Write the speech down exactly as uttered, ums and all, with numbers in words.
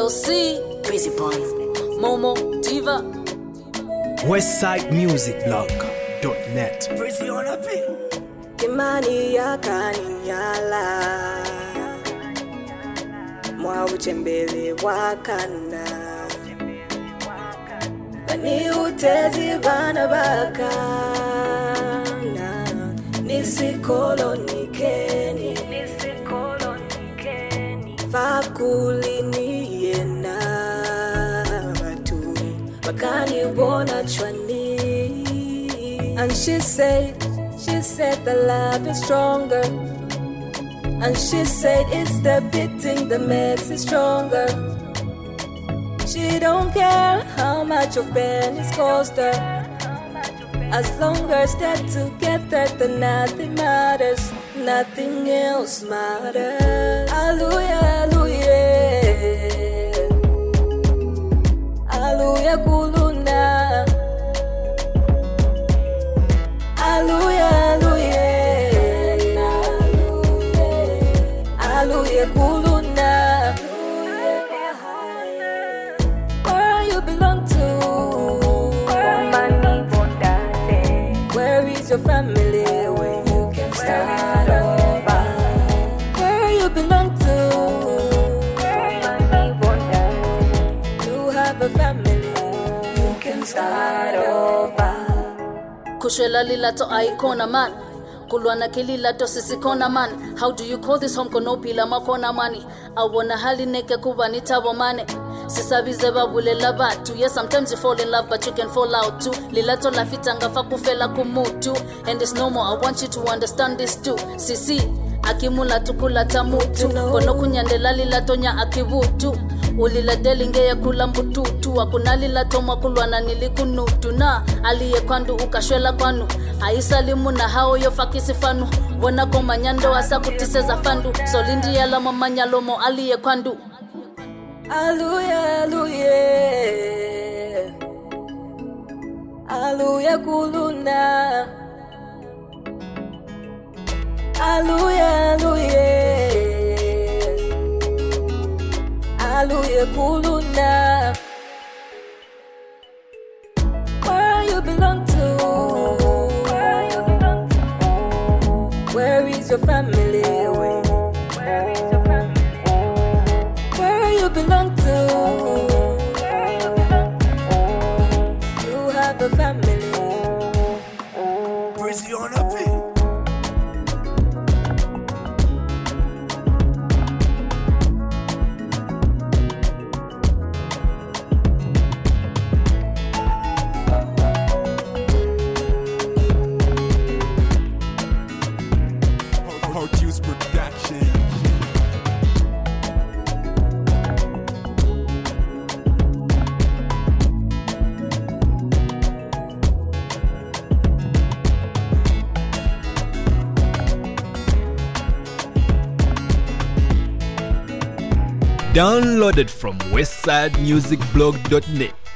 L C, Crazy Boy, Momo, Diva, westside music blog dot net. Imani yakaninyala mwa uchembele wakana Bani utezi bana bakana Nisikolo nikeni Nisikolo nikeni Fakuli niyena Batu Bakani wona chwani And she said She said the love is stronger. And she said it's the beating that makes it stronger. She don't care how much of pain it's cost her. As long as they're together, then nothing matters. Nothing else matters. Hallelujah, hallelujah. Hallelujah, kuluna. Hallelujah, hallelujah, hallelujah, kuluna. Where you belong to? Where is your family? Where you can start over. Where you belong to? You have a family. You can start over. Kushela lila to aikona man Kulwana kilila to sisikona man How do you call this home kono pila makona mani Awona hali neke kuba nitabo mane Sisabize babule labatu Yes, sometimes you fall in love but you can fall out too Lila to lafitanga fakufela kumutu And it's normal, I want you to understand this too Sisi, akimula tukula tamutu Kono kunyandela lila tonya akivutu Ulila delinge ya kula mbututu Wakunalila toma kulwana nilikunutu Na aliye kwandu ukashwela kwanu Aisalimu na hao yofakisi fanu Wana koma nyando asa kutiseza fandu Solindi ya lama manyalomo aliye kwandu Hallelujah, hallelujah. Hallelujah, kuluna. Hallelujah, hallelujah. Hallelujah, kuluna. Where you belong to? Where is your family? Where is your family? Where you belong to? You have a family. Brizzy on a beat. Hot Juice Production. Downloaded from westside music blog dot net.